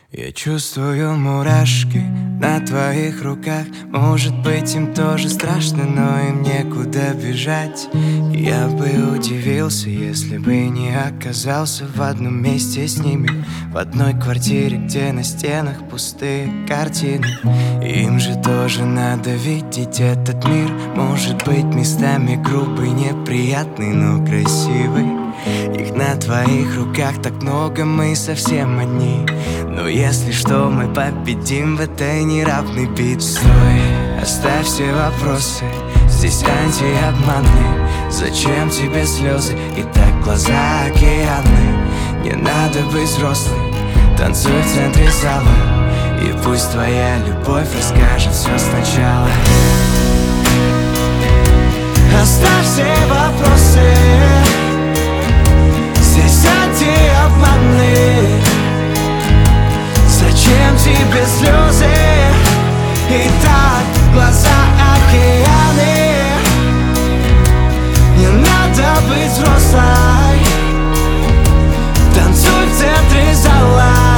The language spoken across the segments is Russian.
Я чувствую мурашки на твоих руках. Может быть, им тоже страшно, но им некуда бежать. Я бы удивился, если бы не оказался в одном месте с ними, в одной квартире, где на стенах пустые картины. Им же тоже надо видеть этот мир. Может быть, местами грубый, неприятный, но красивый. Их на твоих руках так много, мы совсем одни. Но если что, мы победим в этой неравной битве. Стой, оставь все вопросы, здесь антиобманы. Зачем тебе слезы и так глаза океаны? Не надо быть взрослым, танцуй в центре зала, и пусть твоя любовь расскажет все сначала. Оставь все вопросы, здесь антиобманы. Зачем тебе слезы и так глаза океаны? Не надо быть взрослой, танцуй в центре зала,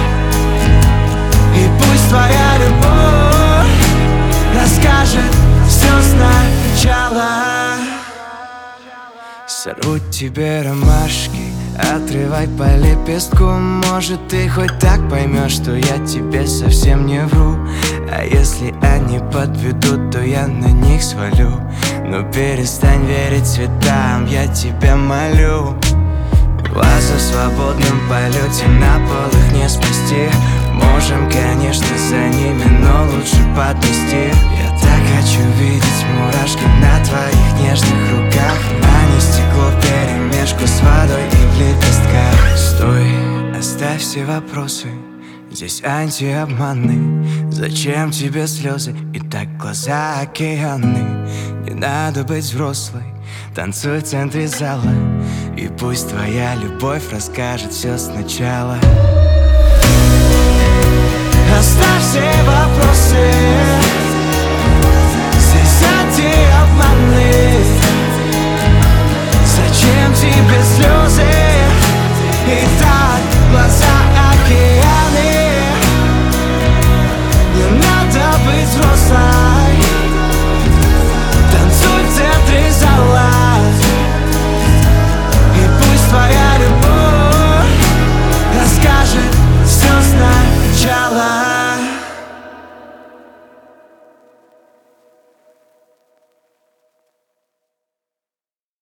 и пусть твоя любовь расскажет все сначала. Сорву тебе ромашки, отрывай по лепестку. Может, ты хоть так поймешь, что я тебе совсем не вру. А если они подведут, то я на них свалю. Но перестань верить цветам, я тебя молю. Глаза в свободном полете, на пол их не спасти. Можем, конечно, за ними, но лучше подмести. Я так хочу видеть мурашки на твоих нежных руках, а не стекло вперемешку с водой и в лепестках. Стой, оставь все вопросы, здесь антиобманы. Зачем тебе слезы и так глаза океаны? Не надо быть взрослой, танцуй в центре зала, и пусть твоя любовь расскажет все сначала. Оставь все вопросы, здесь антиобманы. Зачем тебе слезы